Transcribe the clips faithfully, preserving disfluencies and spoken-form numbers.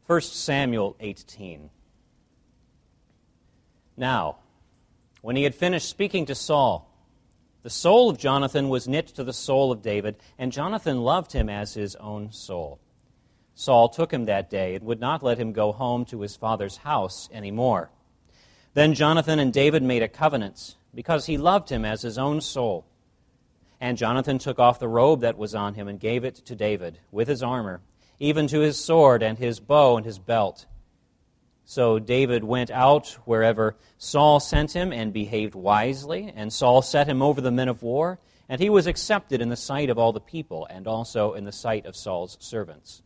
First Samuel eighteen. Now, when he had finished speaking to Saul, the soul of Jonathan was knit to the soul of David, and Jonathan loved him as his own soul. Saul took him that day and would not let him go home to his father's house any more. Then Jonathan and David made a covenant, because he loved him as his own soul. And Jonathan took off the robe that was on him and gave it to David, with his armor, even to his sword and his bow and his belt. So David went out wherever Saul sent him and behaved wisely, and Saul set him over the men of war, and he was accepted in the sight of all the people, and also in the sight of Saul's servants.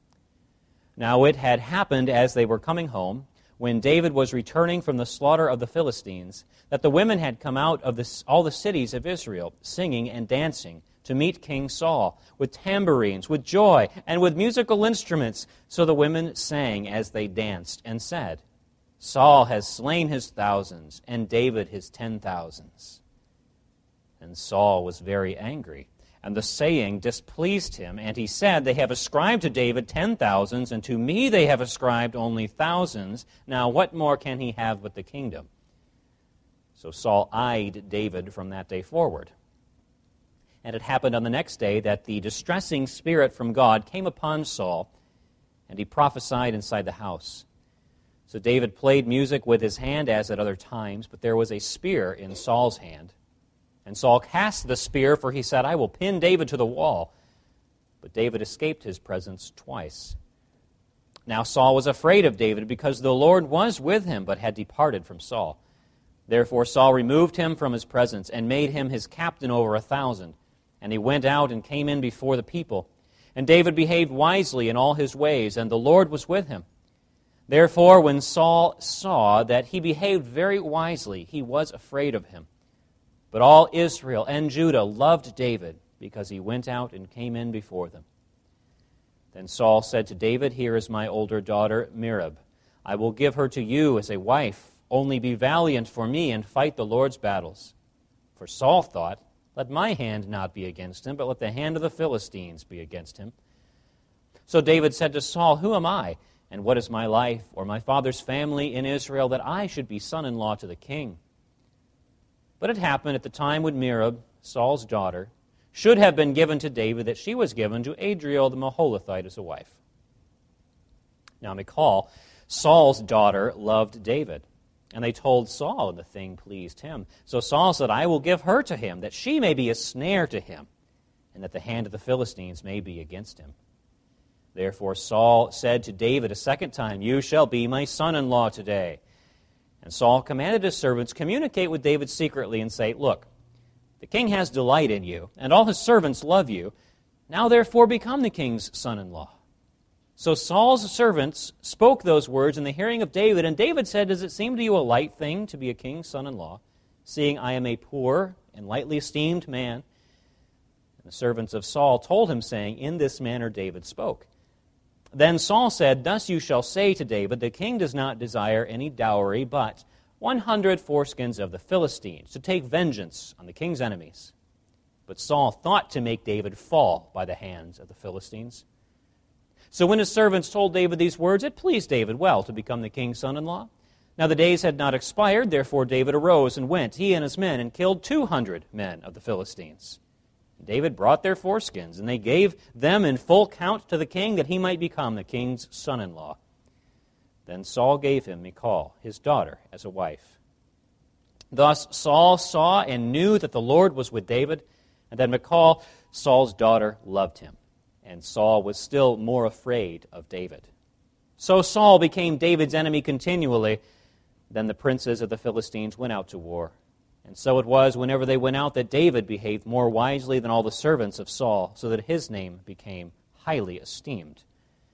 Now it had happened as they were coming home, when David was returning from the slaughter of the Philistines, that the women had come out of the, all the cities of Israel, singing and dancing, to meet King Saul, with tambourines, with joy, and with musical instruments. So the women sang as they danced, and said, Saul has slain his thousands, and David his ten thousands. And Saul was very angry, and the saying displeased him, and he said, They have ascribed to David ten thousands, and to me they have ascribed only thousands. Now what more can he have but the kingdom? So Saul eyed David from that day forward. And it happened on the next day that the distressing spirit from God came upon Saul, and he prophesied inside the house. So David played music with his hand as at other times, but there was a spear in Saul's hand. And Saul cast the spear, for he said, I will pin David to the wall. But David escaped his presence twice. Now Saul was afraid of David, because the Lord was with him, but had departed from Saul. Therefore Saul removed him from his presence, and made him his captain over a thousand. And he went out and came in before the people. And David behaved wisely in all his ways, and the Lord was with him. Therefore, when Saul saw that he behaved very wisely, he was afraid of him. But all Israel and Judah loved David, because he went out and came in before them. Then Saul said to David, Here is my older daughter, Merab. I will give her to you as a wife. Only be valiant for me and fight the Lord's battles. For Saul thought, Let my hand not be against him, but let the hand of the Philistines be against him. So David said to Saul, Who am I, and what is my life, or my father's family in Israel, that I should be son-in-law to the king? But it happened at the time when Merab, Saul's daughter, should have been given to David, that she was given to Adriel the Meholathite as a wife. Now Michal, Saul's daughter, loved David. And they told Saul, and the thing pleased him. So Saul said, I will give her to him, that she may be a snare to him, and that the hand of the Philistines may be against him. Therefore Saul said to David a second time, You shall be my son-in-law today. And Saul commanded his servants, Communicate with David secretly, and say, Look, the king has delight in you, and all his servants love you. Now therefore become the king's son-in-law. So Saul's servants spoke those words in the hearing of David, and David said, Does it seem to you a light thing to be a king's son-in-law, seeing I am a poor and lightly esteemed man? And the servants of Saul told him, saying, In this manner David spoke. Then Saul said, Thus you shall say to David, The king does not desire any dowry, but one hundred foreskins of the Philistines, to take vengeance on the king's enemies. But Saul thought to make David fall by the hands of the Philistines. So when his servants told David these words, it pleased David well to become the king's son-in-law. Now the days had not expired, therefore David arose and went, he and his men, and killed two hundred men of the Philistines. And David brought their foreskins, and they gave them in full count to the king, that he might become the king's son-in-law. Then Saul gave him Michal, his daughter, as a wife. Thus Saul saw and knew that the Lord was with David, and that Michal, Saul's daughter, loved him. And Saul was still more afraid of David. So Saul became David's enemy continually. Then the princes of the Philistines went out to war. And so it was, whenever they went out, that David behaved more wisely than all the servants of Saul, so that his name became highly esteemed.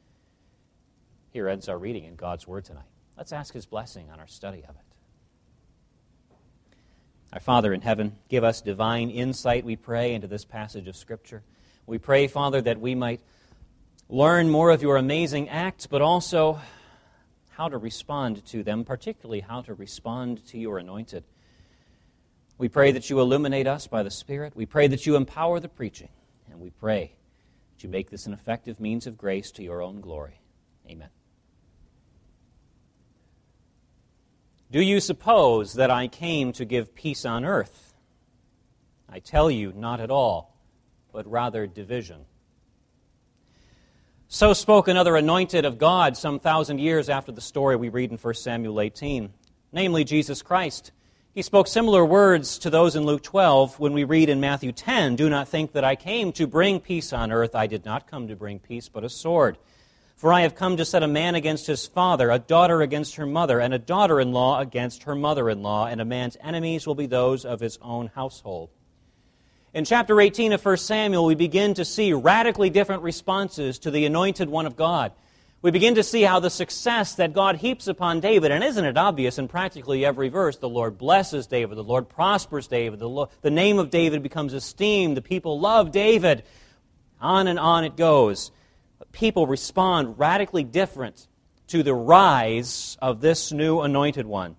Here ends our reading in God's Word tonight. Let's ask His blessing on our study of it. Our Father in heaven, give us divine insight, we pray, into this passage of Scripture. We pray, Father, that we might learn more of your amazing acts, but also how to respond to them, particularly how to respond to your anointed. We pray that you illuminate us by the Spirit. We pray that you empower the preaching. And we pray that you make this an effective means of grace to your own glory. Amen. Do you suppose that I came to give peace on earth? I tell you, not at all, but rather division. So spoke another anointed of God some thousand years after the story we read in First Samuel eighteen, namely Jesus Christ. He spoke similar words to those in Luke twelve when we read in Matthew ten, "Do not think that I came to bring peace on earth. I did not come to bring peace, but a sword. For I have come to set a man against his father, a daughter against her mother, and a daughter-in-law against her mother-in-law, and a man's enemies will be those of his own household." In chapter eighteen of First Samuel, we begin to see radically different responses to the anointed one of God. We begin to see how the success that God heaps upon David, and isn't it obvious in practically every verse, the Lord blesses David, the Lord prospers David, the, Lord, the name of David becomes esteemed, the people love David. On and on it goes. But people respond radically different to the rise of this new anointed one.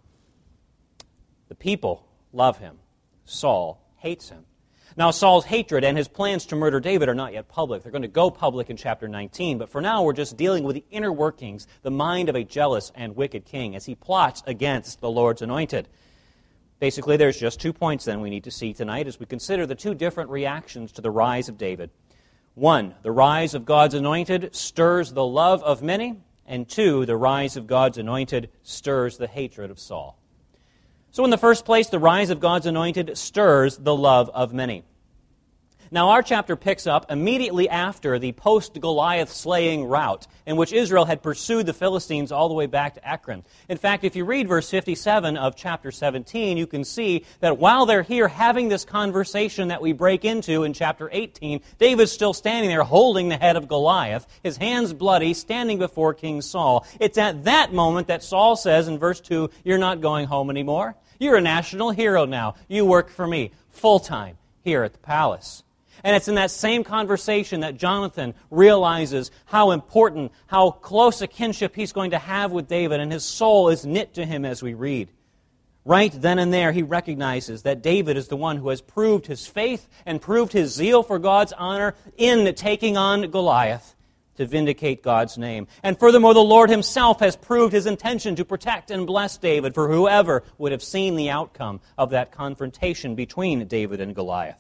The people love him. Saul hates him. Now, Saul's hatred and his plans to murder David are not yet public. They're going to go public in chapter nineteen. But for now, we're just dealing with the inner workings, the mind of a jealous and wicked king as he plots against the Lord's anointed. Basically, there's just two points then we need to see tonight as we consider the two different reactions to the rise of David. One, the rise of God's anointed stirs the love of many. And two, the rise of God's anointed stirs the hatred of Saul. So in the first place, the rise of God's anointed stirs the love of many. Now our chapter picks up immediately after the post-Goliath slaying rout in which Israel had pursued the Philistines all the way back to Ekron. In fact, if you read verse fifty-seven of chapter seventeen, you can see that while they're here having this conversation that we break into in chapter eighteen, David's still standing there holding the head of Goliath, his hands bloody, standing before King Saul. It's at that moment that Saul says in verse two, "You're not going home anymore. You're a national hero now. You work for me full-time here at the palace." And it's in that same conversation that Jonathan realizes how important, how close a kinship he's going to have with David, and his soul is knit to him as we read. Right then and there, he recognizes that David is the one who has proved his faith and proved his zeal for God's honor in taking on Goliath to vindicate God's name. And furthermore, the Lord himself has proved his intention to protect and bless David for whoever would have seen the outcome of that confrontation between David and Goliath.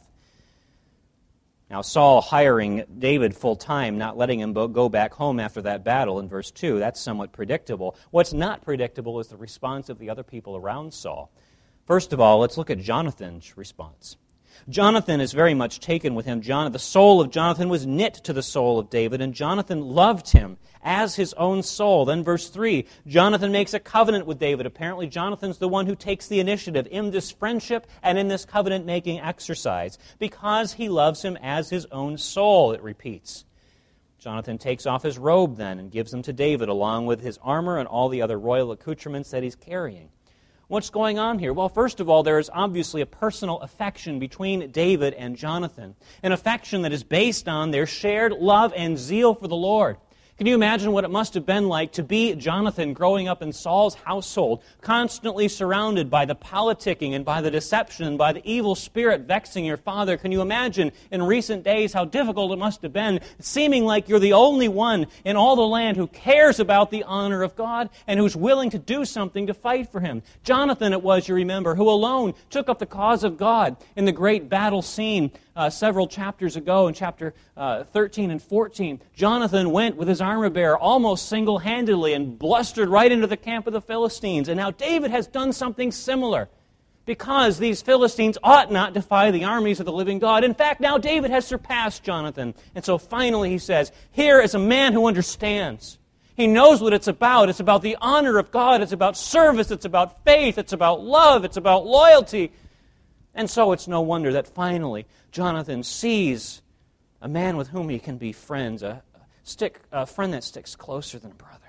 Now, Saul hiring David full-time, not letting him go back home after that battle in verse two, that's somewhat predictable. What's not predictable is the response of the other people around Saul. First of all, let's look at Jonathan's response. Jonathan is very much taken with him. John, the soul of Jonathan was knit to the soul of David, and Jonathan loved him as his own soul. Then verse three, Jonathan makes a covenant with David. Apparently Jonathan's the one who takes the initiative in this friendship and in this covenant-making exercise because he loves him as his own soul, it repeats. Jonathan takes off his robe then and gives them to David along with his armor and all the other royal accoutrements that he's carrying. What's going on here? Well, first of all, there is obviously a personal affection between David and Jonathan, an affection that is based on their shared love and zeal for the Lord. Can you imagine what it must have been like to be Jonathan growing up in Saul's household, constantly surrounded by the politicking and by the deception and by the evil spirit vexing your father? Can you imagine in recent days how difficult it must have been, seeming like you're the only one in all the land who cares about the honor of God and who's willing to do something to fight for him? Jonathan it was, you remember, who alone took up the cause of God in the great battle scene Uh, several chapters ago in chapter uh, thirteen and fourteen. Jonathan went with his armor bearer almost single-handedly and blustered right into the camp of the Philistines. And now David has done something similar because these Philistines ought not defy the armies of the living God. In fact, now David has surpassed Jonathan. And so finally he says, here is a man who understands. He knows what it's about. It's about the honor of God. It's about service. It's about faith. It's about love. It's about loyalty. And so it's no wonder that finally Jonathan sees a man with whom he can be friends, a, stick, a friend that sticks closer than a brother.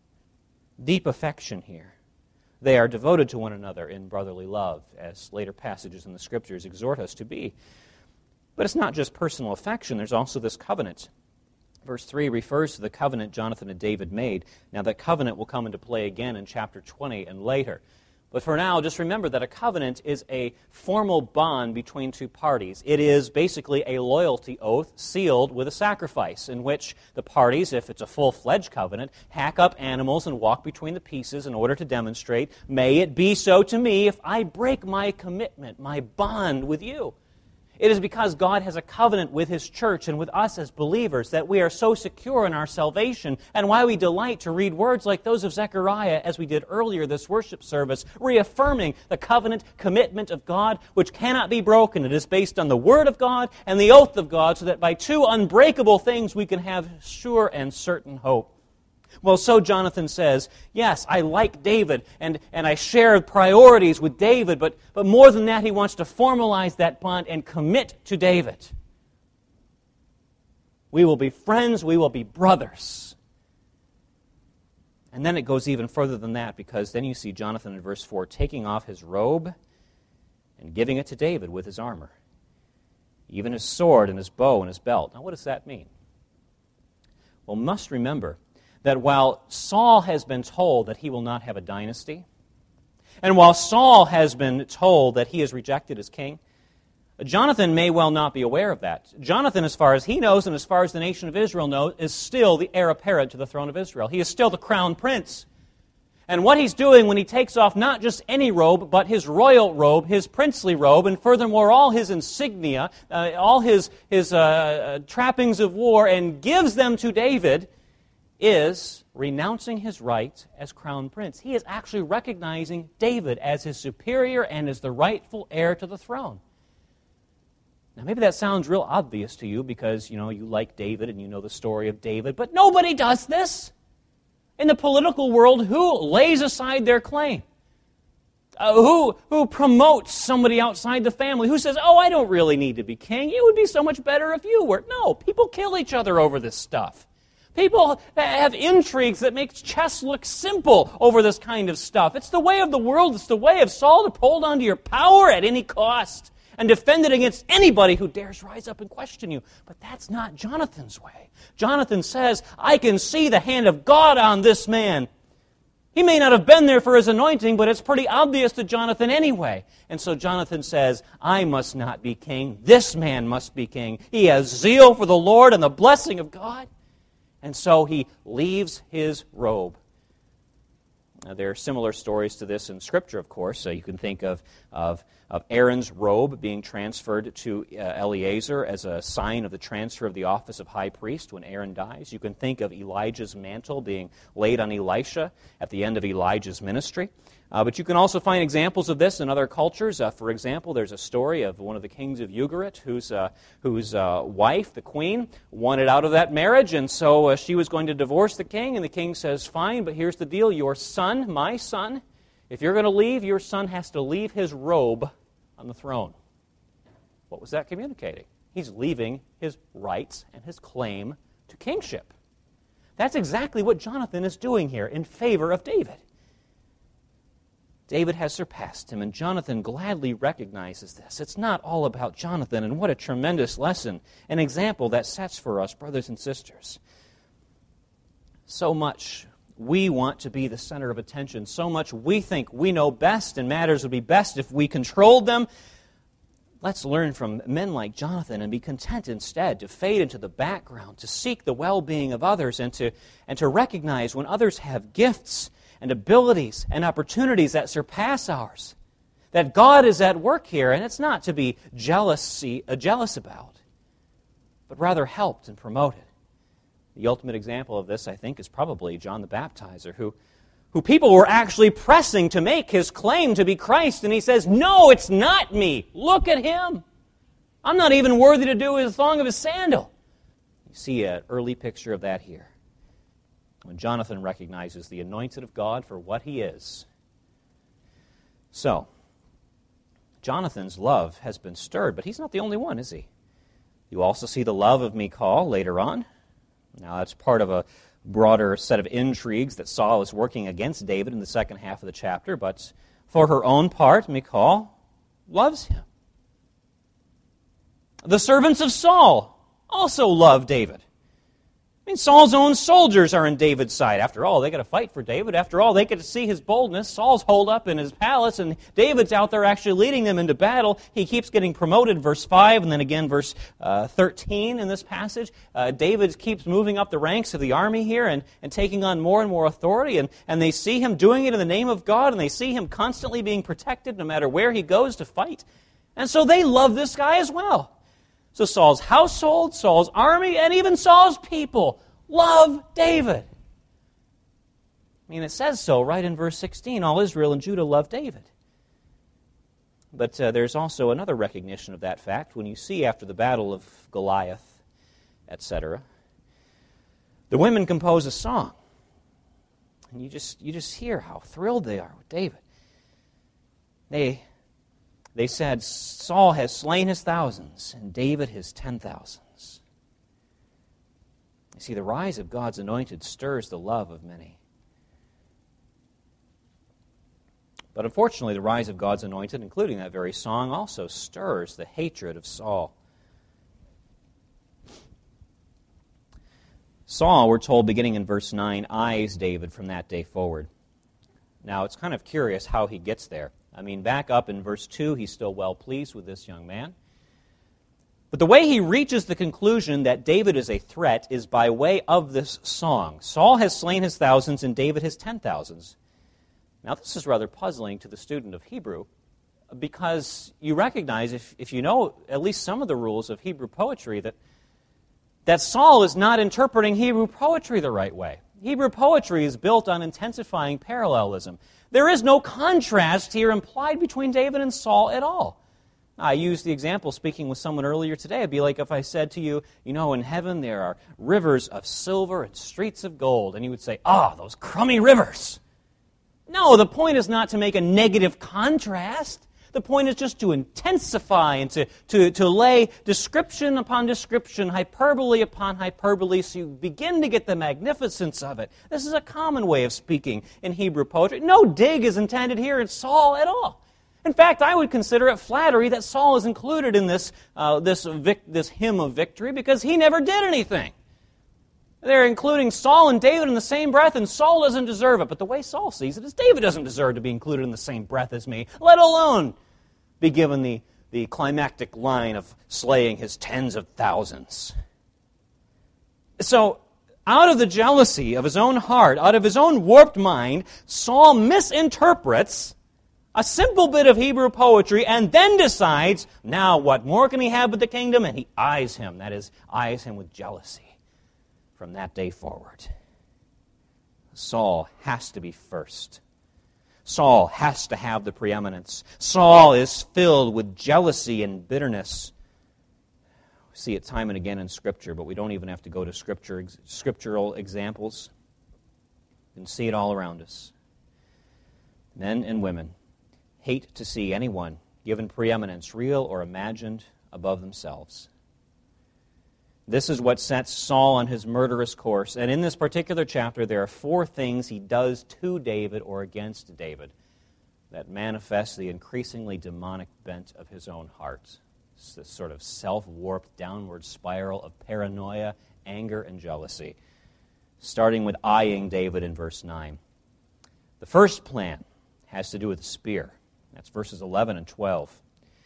Deep affection here. They are devoted to one another in brotherly love, as later passages in the Scriptures exhort us to be. But it's not just personal affection, there's also this covenant. Verse three refers to the covenant Jonathan and David made. Now that covenant will come into play again in chapter twenty and later. But for now, just remember that a covenant is a formal bond between two parties. It is basically a loyalty oath sealed with a sacrifice, in which the parties, if it's a full-fledged covenant, hack up animals and walk between the pieces in order to demonstrate, may it be so to me if I break my commitment, my bond with you. It is because God has a covenant with His church and with us as believers that we are so secure in our salvation, and why we delight to read words like those of Zechariah, as we did earlier this worship service, reaffirming the covenant commitment of God, which cannot be broken. It is based on the Word of God and the oath of God, so that by two unbreakable things we can have sure and certain hope. Well, so Jonathan says, yes, I like David, and, and I share priorities with David, but, but more than that, he wants to formalize that bond and commit to David. We will be friends, we will be brothers. And then it goes even further than that, because then you see Jonathan in verse four taking off his robe and giving it to David with his armor, even his sword and his bow and his belt. Now, what does that mean? Well, must remember that while Saul has been told that he will not have a dynasty, and while Saul has been told that he is rejected as king, Jonathan may well not be aware of that. Jonathan, as far as he knows and as far as the nation of Israel knows, is still the heir apparent to the throne of Israel. He is still the crown prince. And what he's doing when he takes off not just any robe, but his royal robe, his princely robe, and furthermore all his insignia, uh, all his, his uh, uh, trappings of war, and gives them to David, is renouncing his right as crown prince. He is actually recognizing David as his superior and as the rightful heir to the throne. Now, maybe that sounds real obvious to you because, you know, you like David and you know the story of David, but nobody does this. In the political world, who lays aside their claim? Uh, who, who promotes somebody outside the family? Who says, oh, I don't really need to be king. It would be so much better if you were. No, people kill each other over this stuff. People have intrigues that make chess look simple over this kind of stuff. It's the way of the world. It's the way of Saul to hold on to your power at any cost and defend it against anybody who dares rise up and question you. But that's not Jonathan's way. Jonathan says, I can see the hand of God on this man. He may not have been there for his anointing, but it's pretty obvious to Jonathan anyway. And so Jonathan says, I must not be king. This man must be king. He has zeal for the Lord and the blessing of God. And so he leaves his robe. Now, there are similar stories to this in Scripture, of course. So you can think of, of, of Aaron's robe being transferred to uh, Eleazar as a sign of the transfer of the office of high priest when Aaron dies. You can think of Elijah's mantle being laid on Elisha at the end of Elijah's ministry. Uh, but you can also find examples of this in other cultures. Uh, for example, there's a story of one of the kings of Ugarit whose, uh, whose uh, wife, the queen, wanted out of that marriage, and so uh, she was going to divorce the king, and the king says, fine, but here's the deal. Your son, my son, if you're going to leave, your son has to leave his robe on the throne. What was that communicating? He's leaving his rights and his claim to kingship. That's exactly what Jonathan is doing here in favor of David. David has surpassed him, and Jonathan gladly recognizes this. It's not all about Jonathan, and what a tremendous lesson, an example that sets for us, brothers and sisters. So much we want to be the center of attention, so much we think we know best, and matters would be best if we controlled them. Let's learn from men like Jonathan and be content instead to fade into the background, to seek the well-being of others, and to, and to recognize when others have gifts and abilities and opportunities that surpass ours, that God is at work here, and it's not to be jealousy, uh, jealous about, but rather helped and promoted. The ultimate example of this, I think, is probably John the Baptizer, who, who people were actually pressing to make his claim to be Christ, and he says, no, it's not me. Look at him. I'm not even worthy to do the thong of his sandal. You see an early picture of that here, when Jonathan recognizes the anointed of God for what he is. So, Jonathan's love has been stirred, but he's not the only one, is he? You also see the love of Michal later on. Now, that's part of a broader set of intrigues that Saul is working against David in the second half of the chapter, but for her own part, Michal loves him. The servants of Saul also love David. I mean, Saul's own soldiers are on David's side. After all, they got to fight for David. After all, they get to see his boldness. Saul's holed up in his palace, and David's out there actually leading them into battle. He keeps getting promoted, verse five, and then again verse uh, thirteen in this passage. Uh, David keeps moving up the ranks of the army here and, and taking on more and more authority, and, and they see him doing it in the name of God, and they see him constantly being protected no matter where he goes to fight. And so they love this guy as well. So Saul's household, Saul's army, and even Saul's people love David. I mean, it says so right in verse sixteen. All Israel and Judah love David. But uh, there's also another recognition of that fact when you see after the battle of Goliath, et cetera, the women compose a song. And you just, you just hear how thrilled they are with David. They... They said, Saul has slain his thousands, and David his ten thousands. You see, the rise of God's anointed stirs the love of many. But unfortunately, the rise of God's anointed, including that very song, also stirs the hatred of Saul. Saul, we're told, beginning in verse nine, eyes David from that day forward. Now, it's kind of curious how he gets there. I mean, back up in verse two, he's still well pleased with this young man. But the way he reaches the conclusion that David is a threat is by way of this song. Saul has slain his thousands and David his ten thousands. Now, this is rather puzzling to the student of Hebrew because you recognize, if, if you know at least some of the rules of Hebrew poetry, that, that Saul is not interpreting Hebrew poetry the right way. Hebrew poetry is built on intensifying parallelism. There is no contrast here implied between David and Saul at all. I used the example speaking with someone earlier today. It'd be like if I said to you, you know, in heaven there are rivers of silver and streets of gold. And you would say, ah, oh, those crummy rivers. No, the point is not to make a negative contrast. The point is just to intensify and to, to, to lay description upon description, hyperbole upon hyperbole, so you begin to get the magnificence of it. This is a common way of speaking in Hebrew poetry. No dig is intended here in Saul at all. In fact, I would consider it flattery that Saul is included in this, uh, this, vic- this hymn of victory because he never did anything. They're including Saul and David in the same breath, and Saul doesn't deserve it. But the way Saul sees it is David doesn't deserve to be included in the same breath as me, let alone be given the, the climactic line of slaying his tens of thousands. So, out of the jealousy of his own heart, out of his own warped mind, Saul misinterprets a simple bit of Hebrew poetry and then decides, now what more can he have with the kingdom? And he eyes him, that is, eyes him with jealousy from that day forward. Saul has to be first. Saul has to have the preeminence. Saul is filled with jealousy and bitterness. We see it time and again in Scripture, but we don't even have to go to scripture, scriptural examples. We can see it all around us. Men and women hate to see anyone given preeminence, real or imagined, above themselves. This is what sets Saul on his murderous course. And in this particular chapter, there are four things he does to David or against David that manifest the increasingly demonic bent of his own heart. It's this sort of self-warped downward spiral of paranoia, anger, and jealousy, starting with eyeing David in verse nine. The first plan has to do with the spear. That's verses eleven and twelve.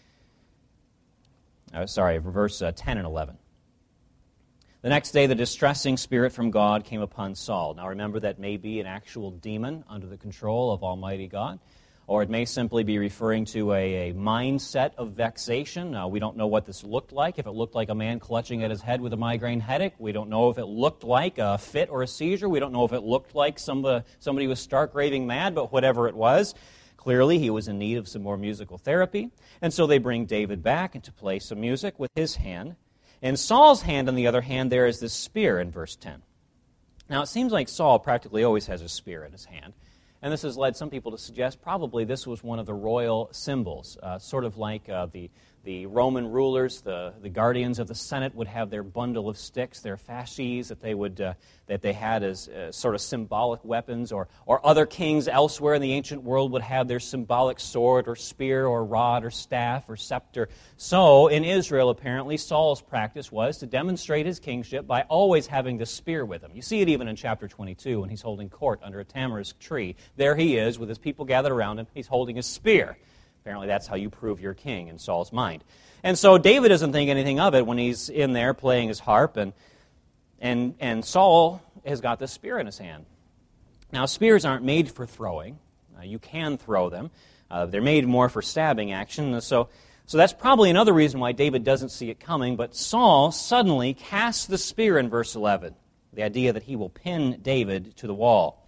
Oh, sorry, verse uh, ten and eleven. The next day, the distressing spirit from God came upon Saul. Now remember, that may be an actual demon under the control of Almighty God, or it may simply be referring to a, a mindset of vexation. Uh, we don't know what this looked like. If it looked like a man clutching at his head with a migraine headache, we don't know if it looked like a fit or a seizure. We don't know if it looked like somebody, somebody was stark raving mad, but whatever it was, clearly he was in need of some more musical therapy. And so they bring David back and to play some music with his hand. In Saul's hand, on the other hand, there is this spear in verse ten. Now, it seems like Saul practically always has a spear in his hand, and this has led some people to suggest probably this was one of the royal symbols, uh, sort of like uh, the, the Roman rulers, the, the guardians of the Senate, would have their bundle of sticks, their fasces that they would uh, that they had as uh, sort of symbolic weapons, or or other kings elsewhere in the ancient world would have their symbolic sword or spear or rod or staff or scepter. So in Israel, apparently, Saul's practice was to demonstrate his kingship by always having the spear with him. You see it even in chapter twenty-two when he's holding court under a tamarisk tree. There he is with his people gathered around him. He's holding a spear. Apparently that's how you prove you're king in Saul's mind. And so David doesn't think anything of it when he's in there playing his harp, and and and Saul has got this spear in his hand. Now, spears aren't made for throwing. Uh, you can throw them. Uh, they're made more for stabbing action. So, so that's probably another reason why David doesn't see it coming. But Saul suddenly casts the spear in verse eleven, the idea that he will pin David to the wall.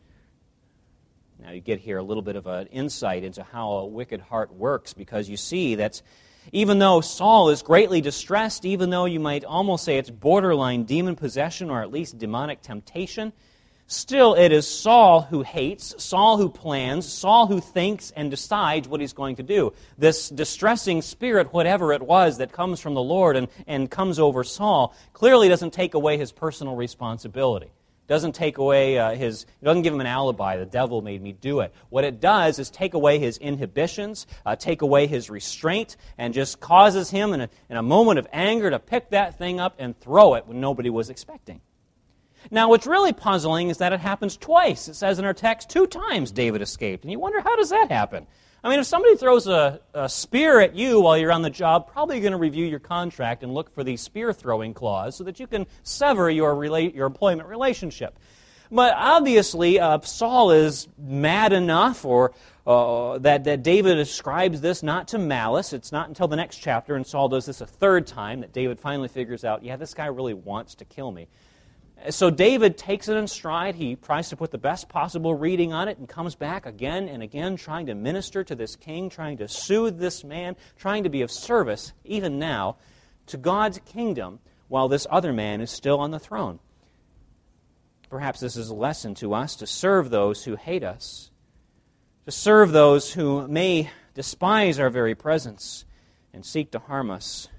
Now you get here a little bit of an insight into how a wicked heart works, because you see that even though Saul is greatly distressed, even though you might almost say it's borderline demon possession or at least demonic temptation, still it is Saul who hates, Saul who plans, Saul who thinks and decides what he's going to do. This distressing spirit, whatever it was, that comes from the Lord and, and comes over Saul, clearly doesn't take away his personal responsibility. Doesn't take away uh, his, it doesn't give him an alibi, the devil made me do it. What it does is take away his inhibitions, uh, take away his restraint, and just causes him in a, in a moment of anger to pick that thing up and throw it when nobody was expecting. Now, what's really puzzling is that it happens twice. It says in our text, two times David escaped. And you wonder, how does that happen? I mean, if somebody throws a, a spear at you while you're on the job, probably you're going to review your contract and look for the spear-throwing clause so that you can sever your rela- your employment relationship. But obviously, uh, Saul is mad enough, or uh, that, that David ascribes this not to malice. It's not until the next chapter, and Saul does this a third time, that David finally figures out, yeah, this guy really wants to kill me. So David takes it in stride. He tries to put the best possible reading on it and comes back again and again, trying to minister to this king, trying to soothe this man, trying to be of service, even now, to God's kingdom while this other man is still on the throne. Perhaps this is a lesson to us to serve those who hate us, to serve those who may despise our very presence and seek to harm us.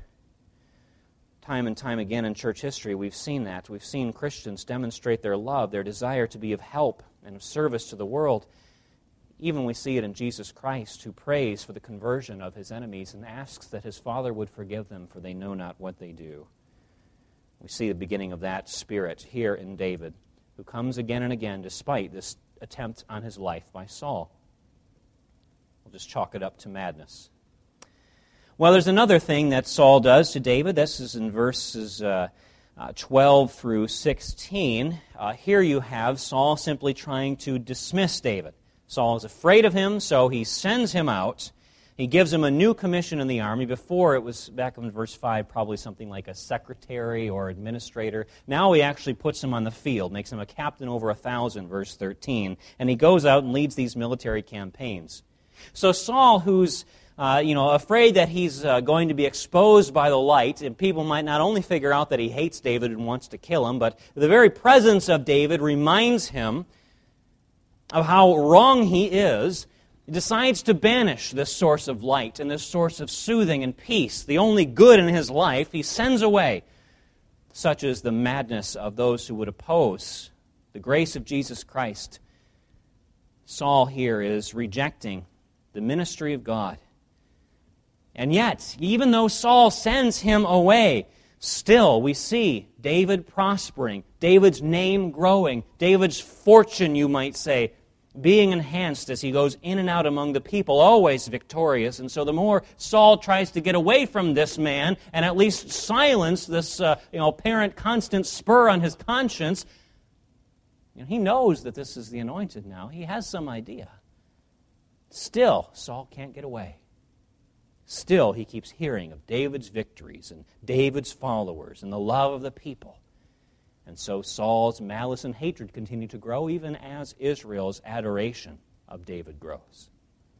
Time and time again in church history, we've seen that. We've seen Christians demonstrate their love, their desire to be of help and of service to the world. Even we see it in Jesus Christ, who prays for the conversion of his enemies and asks that his Father would forgive them, for they know not what they do. We see the beginning of that spirit here in David, who comes again and again despite this attempt on his life by Saul. We'll just chalk it up to madness. Well, there's another thing that Saul does to David. This is in verses uh, uh, twelve through sixteen. Uh, here you have Saul simply trying to dismiss David. Saul is afraid of him, so he sends him out. He gives him a new commission in the army. Before, it was, back in verse five, probably something like a secretary or administrator. Now he actually puts him on the field, makes him a captain over a thousand, verse thirteen. And he goes out and leads these military campaigns. So Saul, who's Uh, you know, afraid that he's uh, going to be exposed by the light, and people might not only figure out that he hates David and wants to kill him, but the very presence of David reminds him of how wrong he is. He decides to banish this source of light and this source of soothing and peace, the only good in his life. He sends away, such is the madness of those who would oppose the grace of Jesus Christ. Saul here is rejecting the ministry of God. And yet, even though Saul sends him away, still we see David prospering, David's name growing, David's fortune, you might say, being enhanced as he goes in and out among the people, always victorious. And so the more Saul tries to get away from this man and at least silence this uh, you know, apparent constant spur on his conscience, you know, he knows that this is the anointed now. He has some idea. Still, Saul can't get away. Still, he keeps hearing of David's victories and David's followers and the love of the people. And so Saul's malice and hatred continue to grow, even as Israel's adoration of David grows.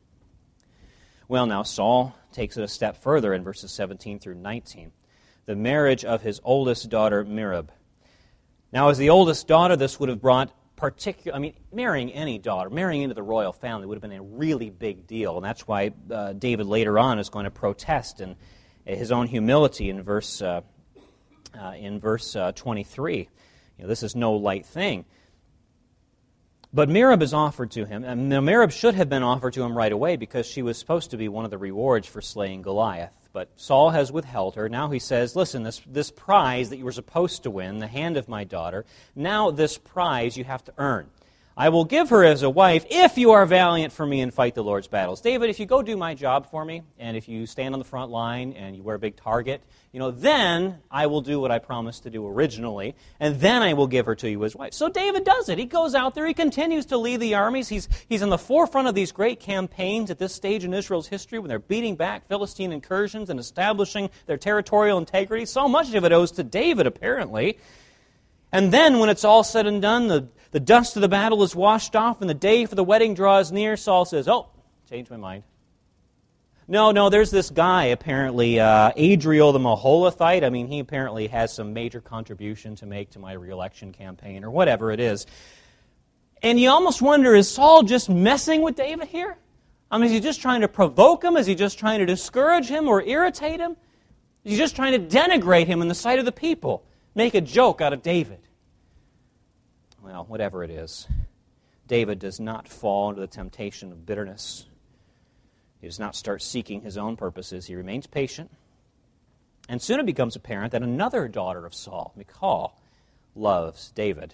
Well, now Saul takes it a step further in verses seventeen through nineteen. The marriage of his oldest daughter, Merab. Now, as the oldest daughter, this would have brought particular, I mean, marrying any daughter, marrying into the royal family would have been a really big deal. And that's why uh, David later on is going to protest in his own humility in verse uh, uh, in verse uh, twenty-three. You know, this is no light thing. But Merab is offered to him, and Merab should have been offered to him right away because she was supposed to be one of the rewards for slaying Goliath. But Saul has withheld her. Now he says, listen, this, this prize that you were supposed to win, the hand of my daughter, now this prize you have to earn. I will give her as a wife if you are valiant for me and fight the Lord's battles. David, if you go do my job for me, and if you stand on the front line and you wear a big target, you know, then I will do what I promised to do originally, and then I will give her to you as wife. So David does it. He goes out there. He continues to lead the armies. He's, he's in the forefront of these great campaigns at this stage in Israel's history when they're beating back Philistine incursions and establishing their territorial integrity. So much of it owes to David, apparently. And then when it's all said and done, the, the dust of the battle is washed off and the day for the wedding draws near, Saul says, oh, changed my mind. No, no, there's this guy, apparently, uh, Adriel the Maholathite. I mean, he apparently has some major contribution to make to my re-election campaign or whatever it is. And you almost wonder, is Saul just messing with David here? I mean, is he just trying to provoke him? Is he just trying to discourage him or irritate him? Is he just trying to denigrate him in the sight of the people? Make a joke out of David? Well, whatever it is, David does not fall into the temptation of bitterness. He does not start seeking his own purposes. He remains patient. And soon it becomes apparent that another daughter of Saul, Michal, loves David.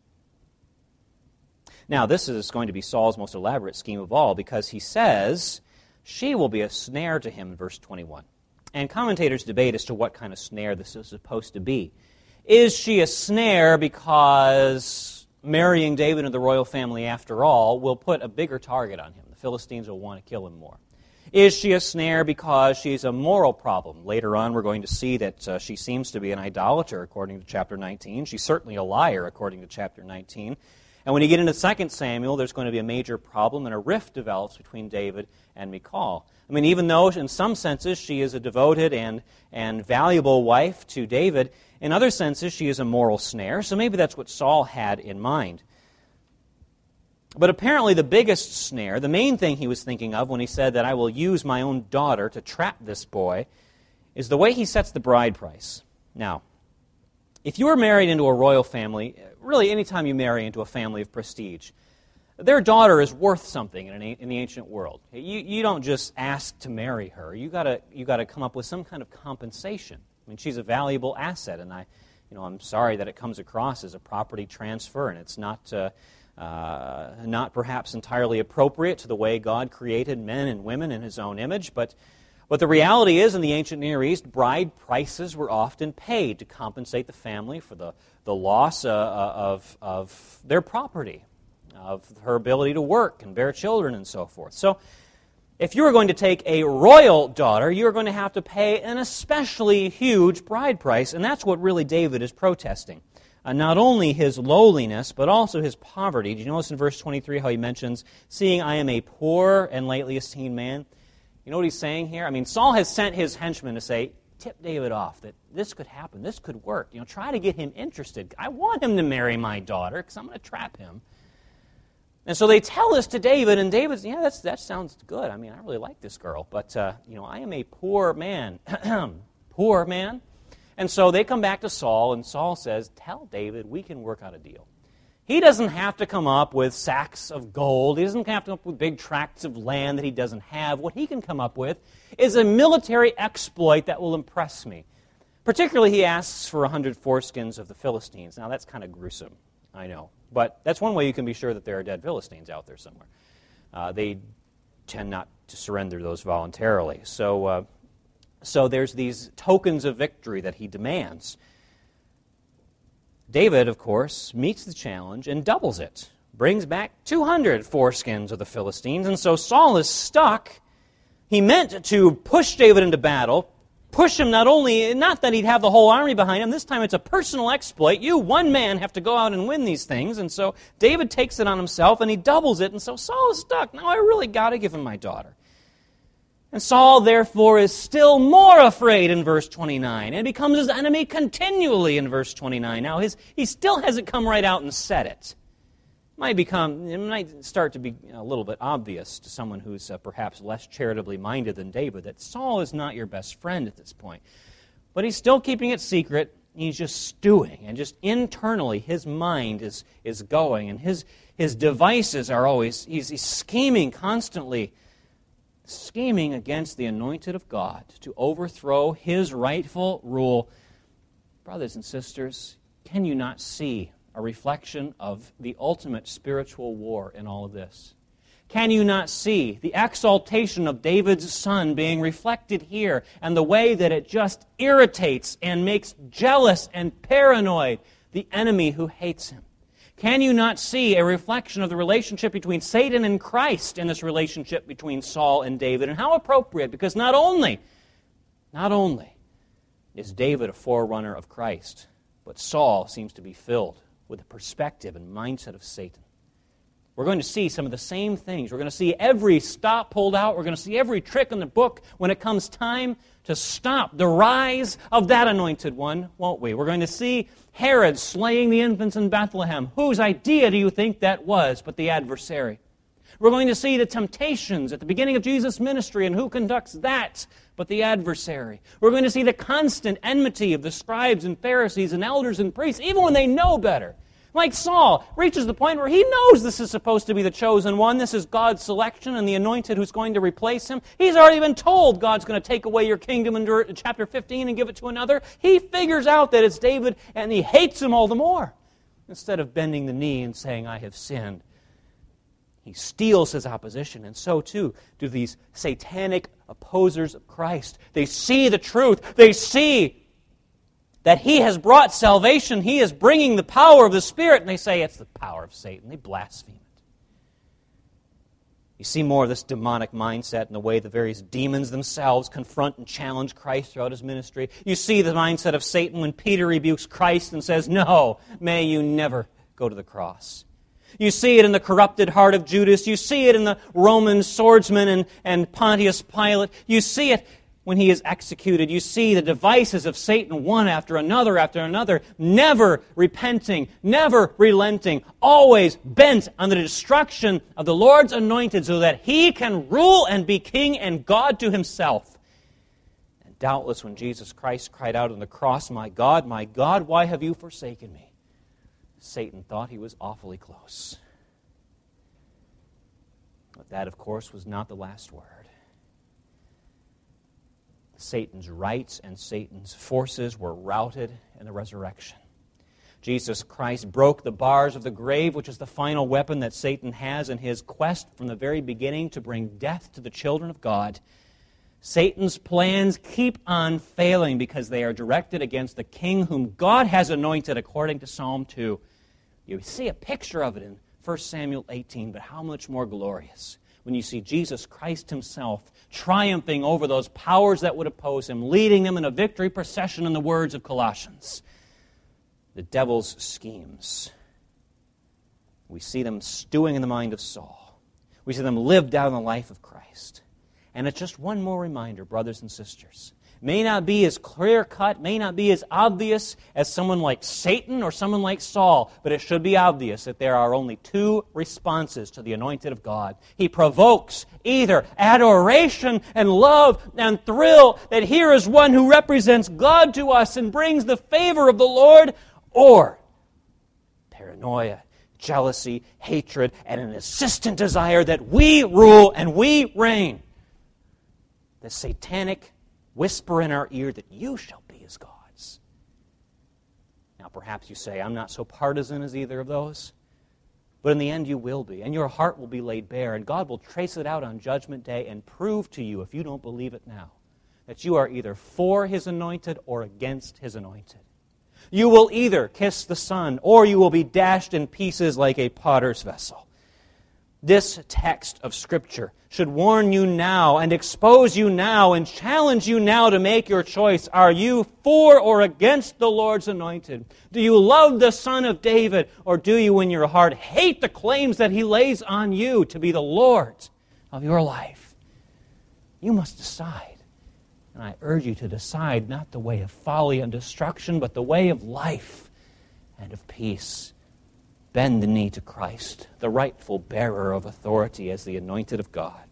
Now, this is going to be Saul's most elaborate scheme of all because he says she will be a snare to him in verse twenty-one. And commentators debate as to what kind of snare this is supposed to be. Is she a snare because marrying David into the royal family, after all, will put a bigger target on him? The Philistines will want to kill him more. Is she a snare because she's a moral problem? Later on, we're going to see that uh, she seems to be an idolater, according to chapter nineteen. She's certainly a liar, according to chapter nineteen. And when you get into Second Samuel, there's going to be a major problem, and a rift develops between David and Michal. I mean, even though in some senses she is a devoted and, and valuable wife to David, in other senses she is a moral snare, so maybe that's what Saul had in mind. But apparently the biggest snare, the main thing he was thinking of when he said that I will use my own daughter to trap this boy, is the way he sets the bride price. Now, if you are married into a royal family, really anytime you marry into a family of prestige, their daughter is worth something in, an, in the ancient world. You, you don't just ask to marry her. You gotta you gotta come up with some kind of compensation. I mean, she's a valuable asset, and I, you know, I'm sorry that it comes across as a property transfer, and it's not uh, uh, not perhaps entirely appropriate to the way God created men and women in His own image, but. But the reality is, in the ancient Near East, bride prices were often paid to compensate the family for the, the loss uh, of, of their property, of her ability to work and bear children and so forth. So if you are going to take a royal daughter, you are going to have to pay an especially huge bride price, and that's what really David is protesting. Uh, not only his lowliness, but also his poverty. Do you notice in verse twenty-three how he mentions, seeing I am a poor and lightly esteemed man? You know what he's saying here? I mean, Saul has sent his henchmen to say, tip David off, that this could happen, this could work. You know, try to get him interested. I want him to marry my daughter because I'm going to trap him. And so they tell this to David, and David's, yeah, that's, that sounds good. I mean, I really like this girl, but, uh, you know, I am a poor man. Poor man. And so they come back to Saul, and Saul says, tell David we can work out a deal. He doesn't have to come up with sacks of gold. He doesn't have to come up with big tracts of land that he doesn't have. What he can come up with is a military exploit that will impress me. Particularly, he asks for a hundred foreskins of the Philistines. Now, that's kind of gruesome, I know. But that's one way you can be sure that there are dead Philistines out there somewhere. Uh, they tend not to surrender those voluntarily. So, uh, so there's these tokens of victory that he demands. David, of course, meets the challenge and doubles it, brings back two hundred foreskins of the Philistines, and so Saul is stuck. He meant to push David into battle, push him not only, not that he'd have the whole army behind him, this time it's a personal exploit. You, one man, have to go out and win these things, and so David takes it on himself, and he doubles it, and so Saul is stuck. Now I really got to give him my daughter. And Saul, therefore, is still more afraid in verse twenty-nine, and becomes his enemy continually in verse twenty-nine. Now, his, he still hasn't come right out and said it. might become, it might start to be a little bit obvious to someone who's uh, perhaps less charitably minded than David that Saul is not your best friend at this point. But he's still keeping it secret. He's just stewing, and just internally his mind is, is going, and his, his devices are always, he's, he's scheming constantly, scheming against the anointed of God to overthrow his rightful rule. Brothers and sisters, can you not see a reflection of the ultimate spiritual war in all of this? Can you not see the exaltation of David's son being reflected here, and the way that it just irritates and makes jealous and paranoid the enemy who hates him? Can you not see a reflection of the relationship between Satan and Christ in this relationship between Saul and David? And how appropriate, because not only, not only is David a forerunner of Christ, but Saul seems to be filled with the perspective and mindset of Satan. We're going to see some of the same things. We're going to see every stop pulled out. We're going to see every trick in the book when it comes time to stop the rise of that anointed one, won't we? We're going to see Herod slaying the infants in Bethlehem. Whose idea do you think that was but the adversary? We're going to see the temptations at the beginning of Jesus' ministry, and who conducts that but the adversary? We're going to see the constant enmity of the scribes and Pharisees and elders and priests, even when they know better. Like Saul, reaches the point where he knows this is supposed to be the chosen one. This is God's selection and the anointed who's going to replace him. He's already been told God's going to take away your kingdom in chapter fifteen and give it to another. He figures out that it's David, and he hates him all the more. Instead of bending the knee and saying, I have sinned, he steals his opposition, and so too do these satanic opposers of Christ. They see the truth. They see that he has brought salvation. He is bringing the power of the Spirit, and they say it's the power of Satan. They blaspheme it. You see more of this demonic mindset in the way the various demons themselves confront and challenge Christ throughout his ministry. You see the mindset of Satan when Peter rebukes Christ and says, no, may you never go to the cross. You see it in the corrupted heart of Judas. You see it in the Roman swordsman and, and Pontius Pilate. You see it when he is executed. You see the devices of Satan one after another after another, never repenting, never relenting, always bent on the destruction of the Lord's anointed so that he can rule and be king and God to himself. And doubtless when Jesus Christ cried out on the cross, my God, my God, why have you forsaken me? Satan thought he was awfully close. But that, of course, was not the last word. Satan's rights and Satan's forces were routed in the resurrection. Jesus Christ broke the bars of the grave, which is the final weapon that Satan has in his quest from the very beginning to bring death to the children of God. Satan's plans keep on failing because they are directed against the king whom God has anointed, according to Psalm two. You see a picture of it in First Samuel eighteen, but how much more glorious when you see Jesus Christ himself triumphing over those powers that would oppose him, leading them in a victory procession in the words of Colossians. The devil's schemes. We see them stewing in the mind of Saul. We see them lived out in the life of Christ. And it's just one more reminder, brothers and sisters. May not be as clear-cut, may not be as obvious as someone like Satan or someone like Saul, but it should be obvious that there are only two responses to the anointed of God. He provokes either adoration and love and thrill that here is one who represents God to us and brings the favor of the Lord, or paranoia, jealousy, hatred, and an insistent desire that we rule and we reign. The satanic whisper in our ear that you shall be as gods. Now perhaps you say, I'm not so partisan as either of those. But in the end you will be, and your heart will be laid bare, and God will trace it out on Judgment Day and prove to you, if you don't believe it now, that you are either for His anointed or against His anointed. You will either kiss the Son, or you will be dashed in pieces like a potter's vessel. This text of Scripture should warn you now and expose you now and challenge you now to make your choice. Are you for or against the Lord's anointed? Do you love the Son of David, or do you in your heart hate the claims that He lays on you to be the Lord of your life? You must decide. And I urge you to decide not the way of folly and destruction, but the way of life and of peace bend the knee to Christ, the rightful bearer of authority as the anointed of God.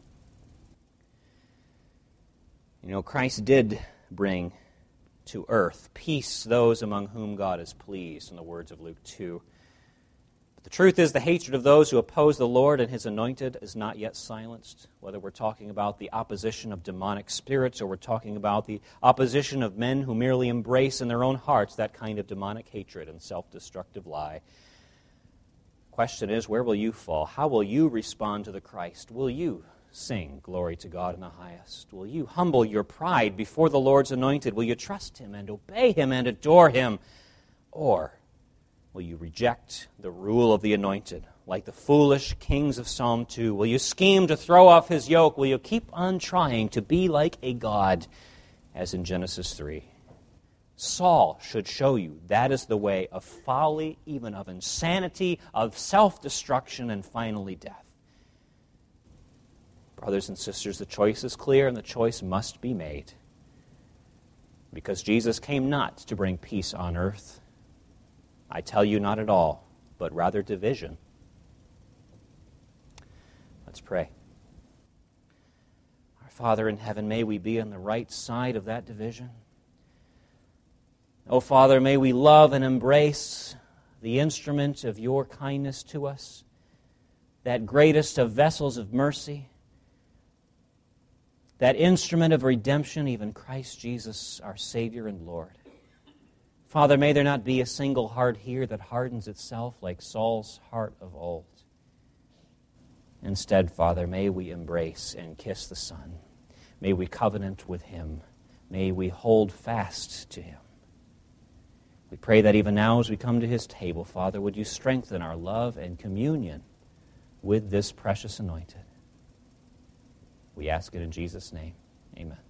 You know, Christ did bring to earth peace those among whom God is pleased, in the words of Luke two. But the truth is, the hatred of those who oppose the Lord and His anointed is not yet silenced, whether we're talking about the opposition of demonic spirits or we're talking about the opposition of men who merely embrace in their own hearts that kind of demonic hatred and self-destructive lie. Question is, where will you fall? How will you respond to the Christ? Will you sing glory to God in the highest? Will you humble your pride before the Lord's anointed? Will you trust Him and obey Him and adore Him? Or will you reject the rule of the anointed, like the foolish kings of Psalm two? Will you scheme to throw off His yoke? Will you keep on trying to be like a god, as in Genesis three? Saul should show you that is the way of folly, even of insanity, of self-destruction, and finally death. Brothers and sisters, the choice is clear and the choice must be made. Because Jesus came not to bring peace on earth. I tell you, not at all, but rather division. Let's pray. Our Father in heaven, may we be on the right side of that division. Oh, Father, may we love and embrace the instrument of your kindness to us, that greatest of vessels of mercy, that instrument of redemption, even Christ Jesus, our Savior and Lord. Father, may there not be a single heart here that hardens itself like Saul's heart of old. Instead, Father, may we embrace and kiss the Son. May we covenant with Him. May we hold fast to Him. We pray that even now as we come to His table, Father, would you strengthen our love and communion with this precious anointed. We ask it in Jesus' name. Amen.